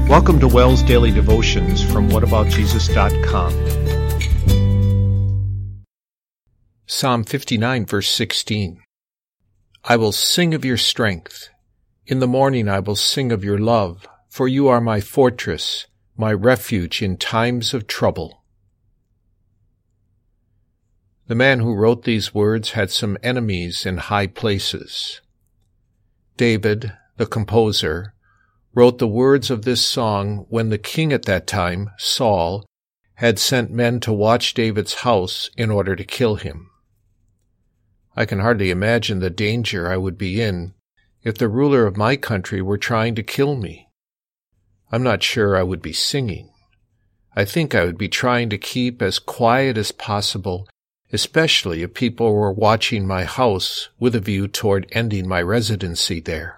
Welcome to Wells Daily Devotions from whataboutjesus.com. Psalm 59, verse 16. I will sing of your strength. In the morning I will sing of your love, for you are my fortress, my refuge in times of trouble. The man who wrote these words had some enemies in high places. David, the composer, wrote the words of this song when the king at that time, Saul, had sent men to watch David's house in order to kill him. I can hardly imagine the danger I would be in if the ruler of my country were trying to kill me. I'm not sure I would be singing. I think I would be trying to keep as quiet as possible, especially if people were watching my house with a view toward ending my residency there.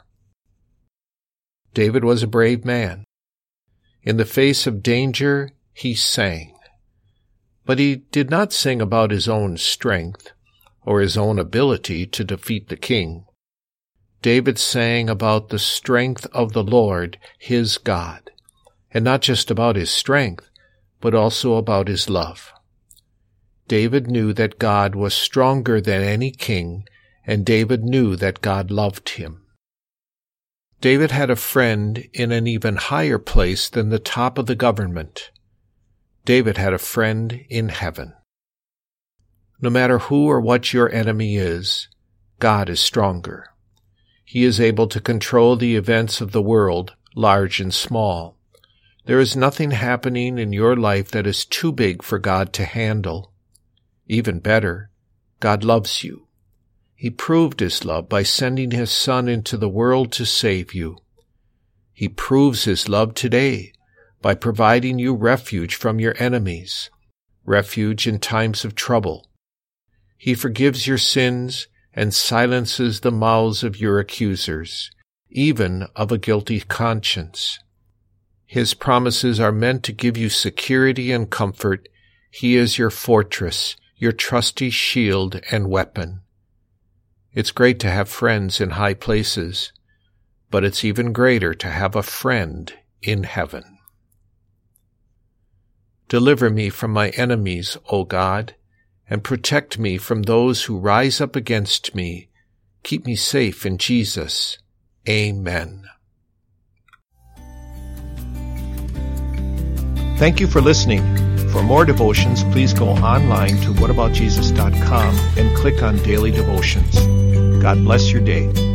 David was a brave man. In the face of danger, he sang. But he did not sing about his own strength or his own ability to defeat the king. David sang about the strength of the Lord, his God, and not just about his strength, but also about his love. David knew that God was stronger than any king, and David knew that God loved him. David had a friend in an even higher place than the top of the government. David had a friend in heaven. No matter who or what your enemy is, God is stronger. He is able to control the events of the world, large and small. There is nothing happening in your life that is too big for God to handle. Even better, God loves you. He proved his love by sending his Son into the world to save you. He proves his love today by providing you refuge from your enemies, refuge in times of trouble. He forgives your sins and silences the mouths of your accusers, even of a guilty conscience. His promises are meant to give you security and comfort. He is your fortress, your trusty shield and weapon. It's great to have friends in high places, but it's even greater to have a friend in heaven. Deliver me from my enemies, O God, and protect me from those who rise up against me. Keep me safe in Jesus. Amen. Thank you for listening. For more devotions, please go online to whataboutjesus.com and click on Daily Devotions. God bless your day.